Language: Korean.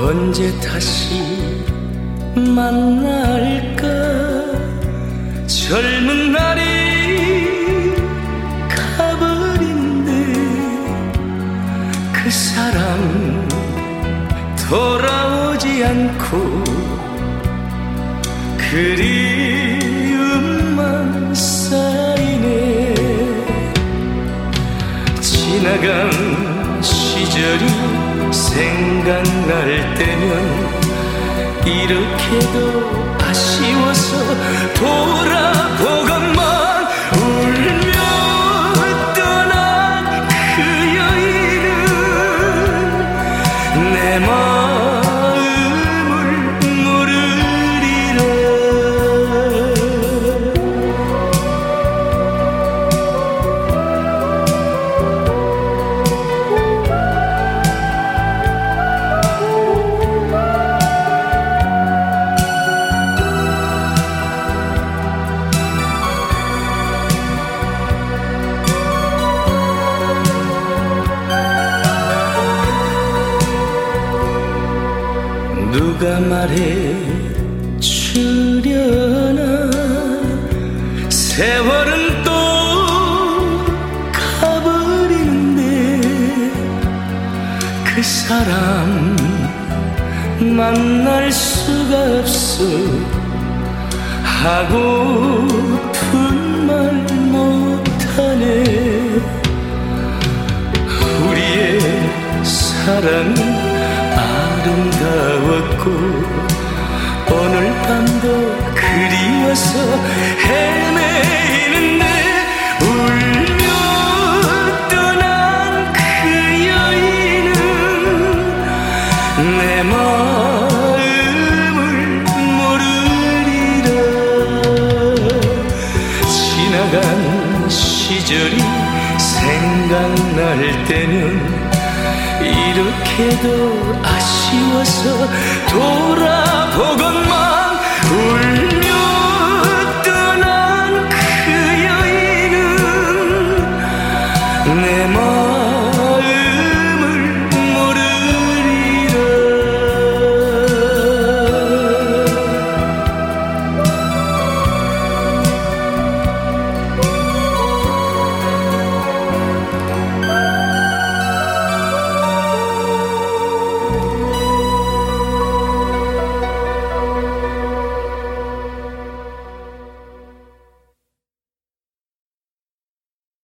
언제 다시 만날까. 젊은 날이 가버린데 그 사람 돌아오지 않고 그리움만 쌓이네. 지나간 시절이 생각날 때면 이렇게도 아쉬워서 돌아보건만 울며 떠난 그 여인은 내 마음을 모르리라. 누가 말해 주려나. 세월은 또 가버리는데 그 사람 만날 수가 없어. 하고픈 말 못하네. 우리의 사랑은 아름다웠고 오늘 밤도 그리워서 헤매이는데 울며 떠난 그 여인은 내 마음을 모르리라. 지나간 시절이 생각날 때는 이렇게도 아쉬워서 돌아보건만 울며